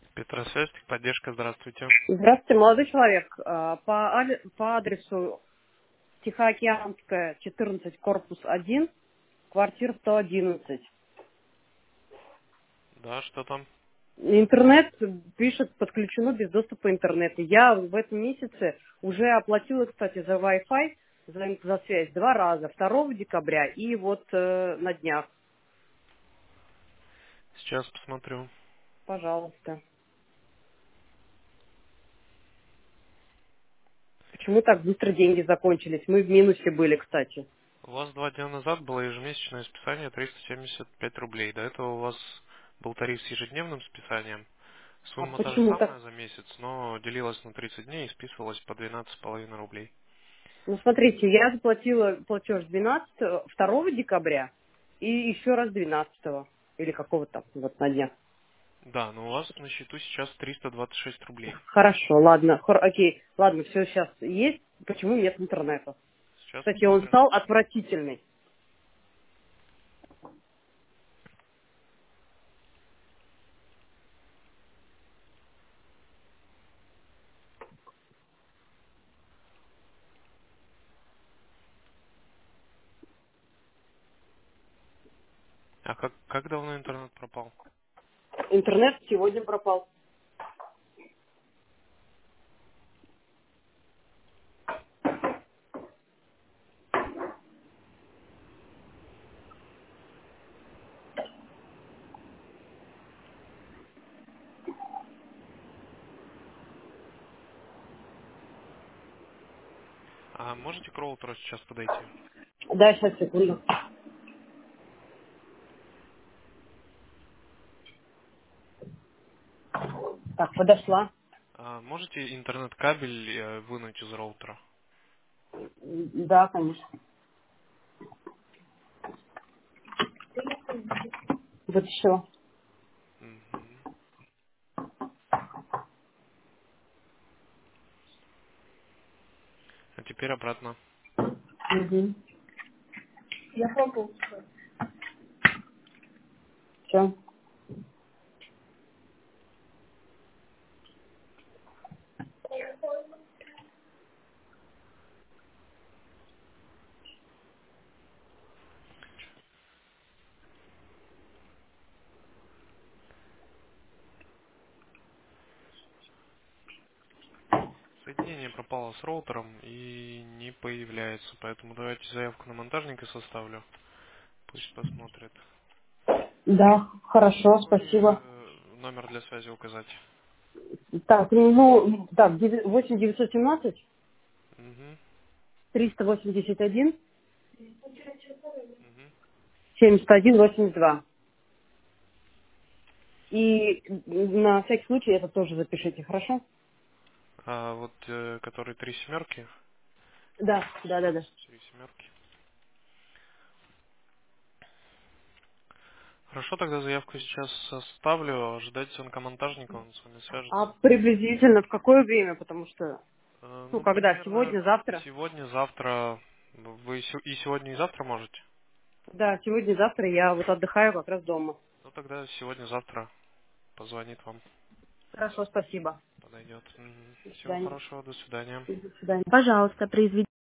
Петросвязь, поддержка, здравствуйте. Здравствуйте, молодой человек. По адресу Тихоокеанская, 14, корпус 1, квартира 111. Да, что там? Интернет, пишет, подключено без доступа интернета. Я в этом месяце уже оплатила, кстати, за Wi-Fi, за связь 2 раза. 2 декабря и вот на днях. Сейчас посмотрю. Пожалуйста. Почему так быстро деньги закончились? Мы в минусе были, кстати. У вас 2 дня назад было ежемесячное списание 375 рублей. До этого у вас был тариф с ежедневным списанием. А Сумма та же почему так? самая за месяц, но делилась на 30 дней и списывалась по 12,5 рублей. Ну, смотрите, я заплатила платеж 2 декабря и еще раз 12 или какого-то там, вот на днях. Да, но у вас на счету сейчас 326 рублей. Хорошо, ладно, окей, ладно, все сейчас есть, почему нет интернета? Сейчас Кстати, он посмотрим. стал отвратительный. А как давно интернет пропал? Интернет сегодня пропал. А можете к роутеру сейчас подойти? Да, сейчас, секунду. Так, подошла. А можете интернет-кабель вынуть из роутера? Да, конечно. Вот еще. Мгм. А теперь обратно. Угу. Все. Соединение пропало с роутером и не появляется, поэтому давайте заявку на монтажника составлю. Пусть посмотрит. Да, хорошо, Какой спасибо. номер для связи указать? Так, ну, так, 8 917 Угу, 381 угу. 7182. И на всякий случай это тоже запишите, хорошо? А вот который 3 семерки? Да, да, да, да. 3 семерки. Хорошо, тогда заявку сейчас составлю. Ожидайте звонка монтажника, он с вами А свяжется. приблизительно в какое время? Потому что, ну, Ну, когда? примерно Сегодня, завтра? сегодня, завтра. Вы и сегодня, и завтра можете? Да, сегодня, завтра я вот отдыхаю как раз дома. Ну, тогда сегодня, завтра позвонит вам. Хорошо, спасибо. Подойдет. До Всего свидания. хорошего, до свидания. До свидания. Пожалуйста, произведите.